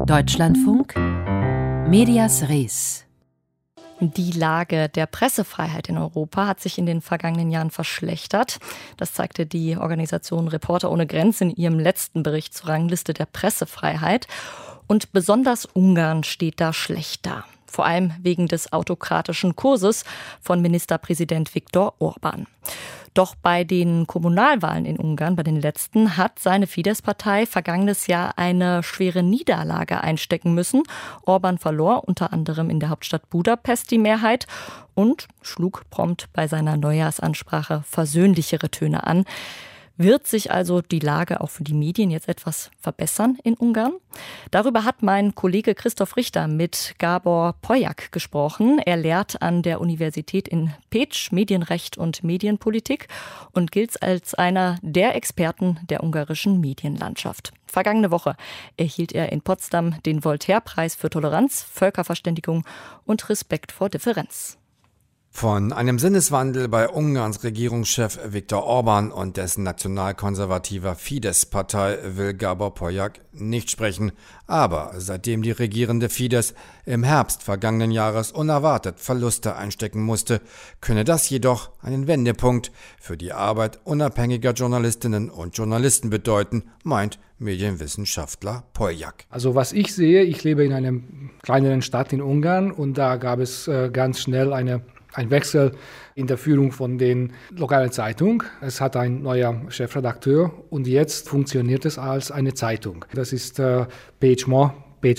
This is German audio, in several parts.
Deutschlandfunk Medias Res. Die Lage der Pressefreiheit in Europa hat sich in den vergangenen Jahren verschlechtert. Das zeigte die Organisation Reporter ohne Grenzen in ihrem letzten Bericht zur Rangliste der Pressefreiheit. Und besonders Ungarn steht da schlecht da. Vor allem wegen des autokratischen Kurses von Ministerpräsident Viktor Orbán. Doch bei den Kommunalwahlen in Ungarn, bei den letzten, hat seine Fidesz-Partei vergangenes Jahr eine schwere Niederlage einstecken müssen. Orbán verlor unter anderem in der Hauptstadt Budapest die Mehrheit und schlug prompt bei seiner Neujahrsansprache versöhnlichere Töne an. Wird sich also die Lage auch für die Medien jetzt etwas verbessern in Ungarn? Darüber hat mein Kollege Christoph Richter mit Gábor Polyák gesprochen. Er lehrt an der Universität in Pécs Medienrecht und Medienpolitik und gilt als einer der Experten der ungarischen Medienlandschaft. Vergangene Woche erhielt er in Potsdam den Voltaire-Preis für Toleranz, Völkerverständigung und Respekt vor Differenz. Von einem Sinneswandel bei Ungarns Regierungschef Viktor Orbán und dessen nationalkonservativer Fidesz-Partei will Gábor Polyák nicht sprechen. Aber seitdem die regierende Fidesz im Herbst vergangenen Jahres unerwartet Verluste einstecken musste, könne das jedoch einen Wendepunkt für die Arbeit unabhängiger Journalistinnen und Journalisten bedeuten, meint Medienwissenschaftler Polyák. Also was ich sehe, ich lebe in einer kleineren Stadt in Ungarn und da gab es ganz schnell ein Wechsel in der Führung von den lokalen Zeitungen. Es hat ein neuer Chefredakteur und jetzt funktioniert es als eine Zeitung. Das ist Pécs Ma.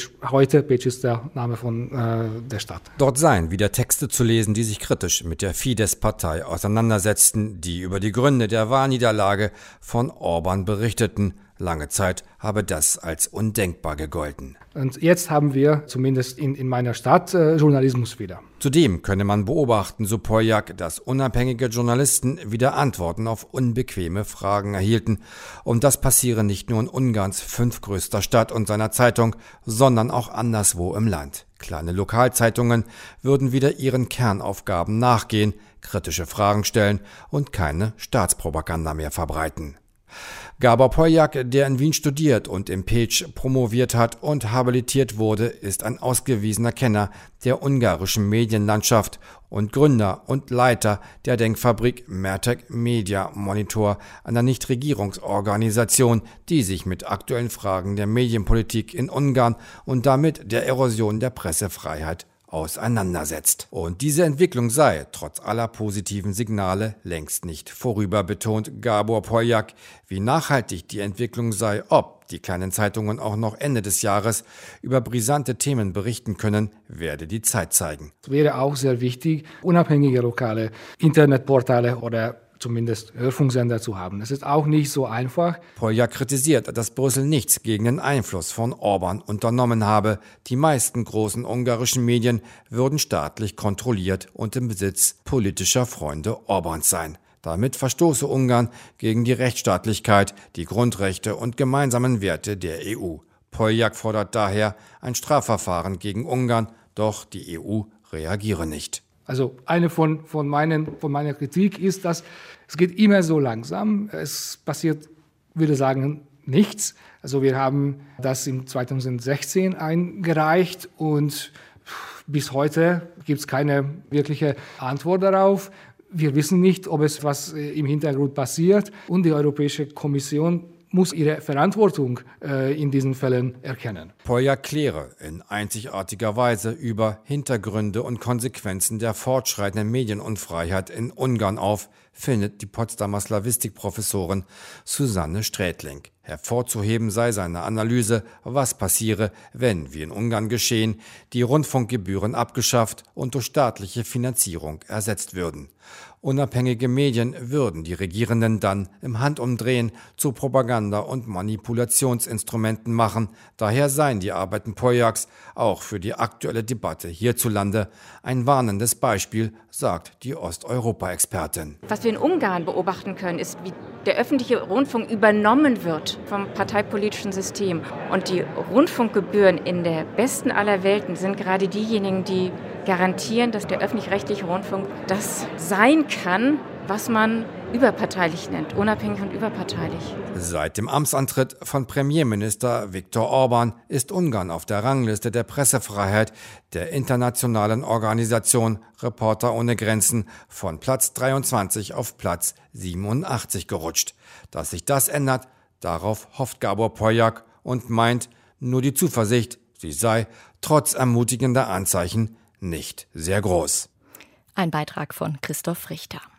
Pécs ist der Name von der Stadt. Dort seien wieder Texte zu lesen, die sich kritisch mit der Fidesz-Partei auseinandersetzten, die über die Gründe der Wahlniederlage von Orbán berichteten. Lange Zeit habe das als undenkbar gegolten. Und jetzt haben wir zumindest in meiner Stadt Journalismus wieder. Zudem könne man beobachten, so Polyák, dass unabhängige Journalisten wieder Antworten auf unbequeme Fragen erhielten. Und das passiere nicht nur in Ungarns fünftgrößter Stadt und seiner Zeitung, sondern auch anderswo im Land. Kleine Lokalzeitungen würden wieder ihren Kernaufgaben nachgehen, kritische Fragen stellen und keine Staatspropaganda mehr verbreiten. Gábor Polyák, der in Wien studiert und in Pécs promoviert hat und habilitiert wurde, ist ein ausgewiesener Kenner der ungarischen Medienlandschaft und Gründer und Leiter der Denkfabrik Mertek Media Monitor, einer Nichtregierungsorganisation, die sich mit aktuellen Fragen der Medienpolitik in Ungarn und damit der Erosion der Pressefreiheit auseinandersetzt. Und diese Entwicklung sei, trotz aller positiven Signale, längst nicht vorüber, betont Gábor Polyák. Wie nachhaltig die Entwicklung sei, ob die kleinen Zeitungen auch noch Ende des Jahres über brisante Themen berichten können, werde die Zeit zeigen. Es wäre auch sehr wichtig, unabhängige lokale Internetportale oder zumindest Hörfunksender zu haben. Es ist auch nicht so einfach. Polyák kritisiert, dass Brüssel nichts gegen den Einfluss von Orbán unternommen habe. Die meisten großen ungarischen Medien würden staatlich kontrolliert und im Besitz politischer Freunde Orbáns sein. Damit verstoße Ungarn gegen die Rechtsstaatlichkeit, die Grundrechte und gemeinsamen Werte der EU. Polyák fordert daher ein Strafverfahren gegen Ungarn, doch die EU reagiere nicht. Also eine von meiner Kritik ist, dass es geht immer so langsam. Es passiert, würde sagen, nichts. Also wir haben das im 2016 eingereicht und bis heute gibt es keine wirkliche Antwort darauf. Wir wissen nicht, ob es was im Hintergrund passiert und die Europäische Kommission muss ihre Verantwortung in diesen Fällen erkennen. Polyák kläre in einzigartiger Weise über Hintergründe und Konsequenzen der fortschreitenden Medienunfreiheit in Ungarn auf, findet die Potsdamer Slawistikprofessorin Susanne Strätling. Hervorzuheben sei seine Analyse, was passiere, wenn, wie in Ungarn geschehen, die Rundfunkgebühren abgeschafft und durch staatliche Finanzierung ersetzt würden. Unabhängige Medien würden die Regierenden dann im Handumdrehen zu Propaganda- und Manipulationsinstrumenten machen. Daher seien die Arbeiten Polyáks auch für die aktuelle Debatte hierzulande ein warnendes Beispiel, sagt die Osteuropa-Expertin. Was wir in Ungarn beobachten können, ist, wie der öffentliche Rundfunk übernommen wird vom parteipolitischen System. Und die Rundfunkgebühren in der besten aller Welten sind gerade diejenigen, die garantieren, dass der öffentlich-rechtliche Rundfunk das sein kann, was man überparteilich nennt, unabhängig und überparteilich. Seit dem Amtsantritt von Premierminister Viktor Orban ist Ungarn auf der Rangliste der Pressefreiheit der internationalen Organisation Reporter ohne Grenzen von Platz 23 auf Platz 87 gerutscht. Dass sich das ändert, darauf hofft Gábor Poljak und meint, nur die Zuversicht, sie sei trotz ermutigender Anzeichen nicht sehr groß. Ein Beitrag von Christoph Richter.